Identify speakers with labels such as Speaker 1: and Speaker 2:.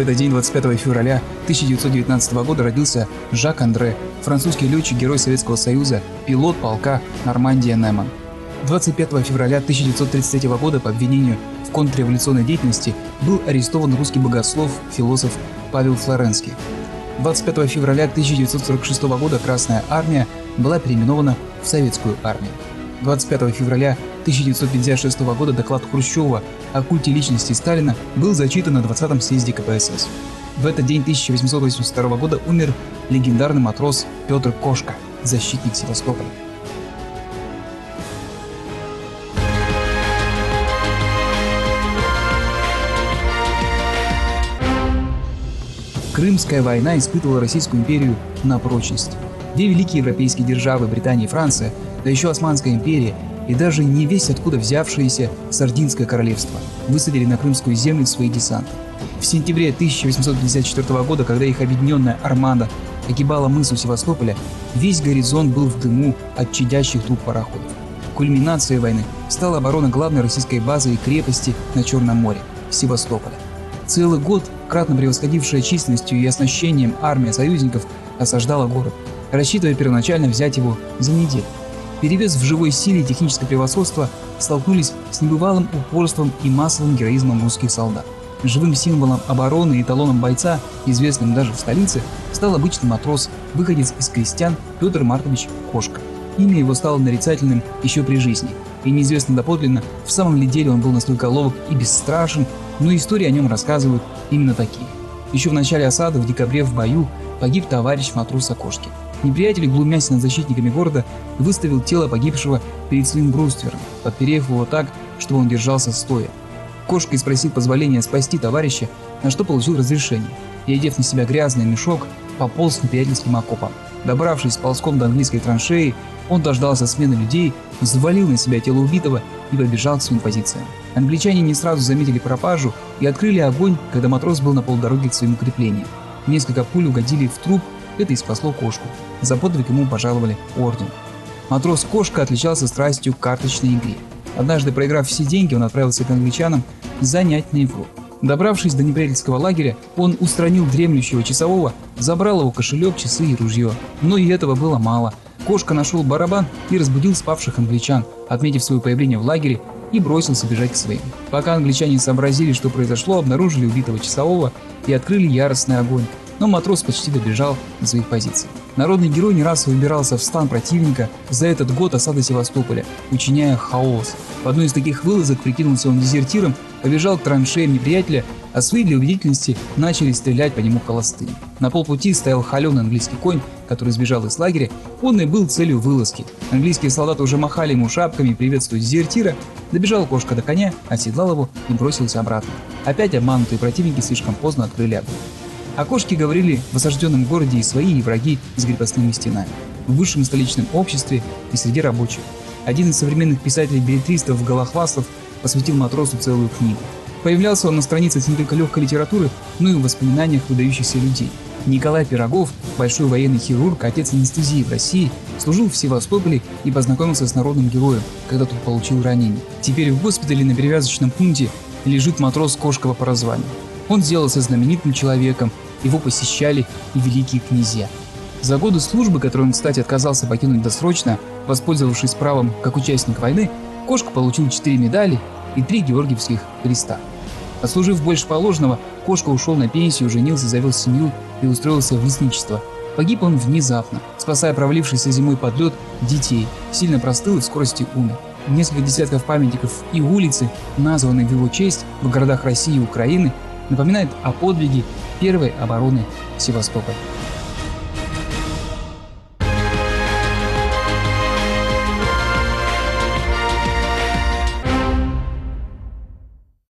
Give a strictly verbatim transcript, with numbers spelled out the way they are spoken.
Speaker 1: этот день, двадцать пятого февраля тысяча девятьсот девятнадцатого года, родился Жак Андре, французский летчик, герой Советского Союза, пилот полка Нормандия-Неман. двадцать пятого февраля тысяча девятьсот тридцать третьего года по обвинению в контрреволюционной деятельности был арестован русский богослов, философ Павел Флоренский. двадцать пятого февраля тысяча девятьсот сорок шестого года Красная Армия была переименована в Советскую Армию. двадцать пятого февраля тысяча девятьсот пятьдесят шестого года доклад Хрущева о культе личности Сталина был зачитан на двадцатом съезде ка пэ эс эс. В этот день тысяча восемьсот восемьдесят второго года умер легендарный матрос Петр Кошка, защитник Севастополя. Крымская война испытывала Российскую империю на прочность. Две великие европейские державы, Британия и Франция, да еще Османская империя и даже не весть откуда взявшееся Сардинское королевство, высадили на крымскую землю свои десанты. В сентябре тысяча восемьсот пятьдесят четвёртого года, когда их объединенная армада огибала мыс у Севастополя, весь горизонт был в дыму от чадящих труб пароходов. Кульминацией войны стала оборона главной российской базы и крепости на Черном море – Севастополя. Целый год, кратно превосходившая численностью и оснащением армия союзников, осаждала город, рассчитывая первоначально взять его за неделю. Перевес в живой силе и техническое превосходство столкнулись с небывалым упорством и массовым героизмом русских солдат. Живым символом обороны и эталоном бойца, известным даже в столице, стал обычный матрос, выходец из крестьян Петр Маркович Кошка. Имя его стало нарицательным еще при жизни, и неизвестно доподлинно, в самом ли деле он был настолько ловок и бесстрашен, но истории о нем рассказывают именно такие. Еще в начале осады, в декабре в бою, погиб товарищ матроса Кошки. Неприятель, глумясь над защитниками города, выставил тело погибшего перед своим бруствером, подперев его так, чтобы он держался стоя. Кошка спросил позволения спасти товарища, на что получил разрешение, и, одев на себя грязный мешок, пополз неприятельским окопом. Добравшись ползком до английской траншеи, он дождался смены людей, взвалил на себя тело убитого и побежал к своим позициям. Англичане не сразу заметили пропажу и открыли огонь, когда матрос был на полдороге к своим укреплениям. Несколько пуль угодили в труп, это и спасло Кошку. За подвиг ему пожаловали орден. Матрос Кошка отличался страстью к карточной игре. Однажды, проиграв все деньги, он отправился к англичанам занять на игру. Добравшись до неприятельского лагеря, он устранил дремлющего часового, забрал его кошелек, часы и ружье. Но и этого было мало. Кошка нашел барабан и разбудил спавших англичан, отметив свое появление в лагере, и бросился бежать к своим. Пока англичане сообразили, что произошло, обнаружили убитого часового и открыли яростный огонь. Но матрос почти добежал до своих позиций. Народный герой не раз выбирался в стан противника за этот год осады Севастополя, учиняя хаос. В одной из таких вылазок прикинулся он дезертиром, побежал к траншеям неприятеля, а свои для убедительности начали стрелять по нему холостыми. На полпути стоял холеный английский конь, который сбежал из лагеря, он и был целью вылазки. Английские солдаты уже махали ему шапками, приветствуя дезертира. Добежал Кошка до коня, оседлал его и бросился обратно. Опять обманутые противники слишком поздно открыли огонь. О Кошке говорили в осажденном городе и свои, и враги с крепостными стенами, в высшем столичном обществе и среди рабочих. Один из современных писателей-беллетристов Голохвастов посвятил матросу целую книгу. Появлялся он на страницах не только легкой литературы, но и в воспоминаниях выдающихся людей. Николай Пирогов, большой военный хирург, отец анестезии в России, служил в Севастополе и познакомился с народным героем, когда тот получил ранение. Теперь в госпитале на перевязочном пункте лежит матрос Кошка по прозванию. Он сделался знаменитым человеком, его посещали и великие князья. За годы службы, которую он, кстати, отказался покинуть досрочно, воспользовавшись правом как участник войны, Кошка получил четыре медали и три Георгиевских креста. Отслужив больше положенного, Кошка ушел на пенсию, женился, завел семью и устроился в лесничество. Погиб он внезапно, спасая провалившийся зимой под лед детей, сильно простыл и в скорости умер. Несколько десятков памятников и улицы, названные в его честь в городах России и Украины, напоминает о подвиге первой обороны Севастополя.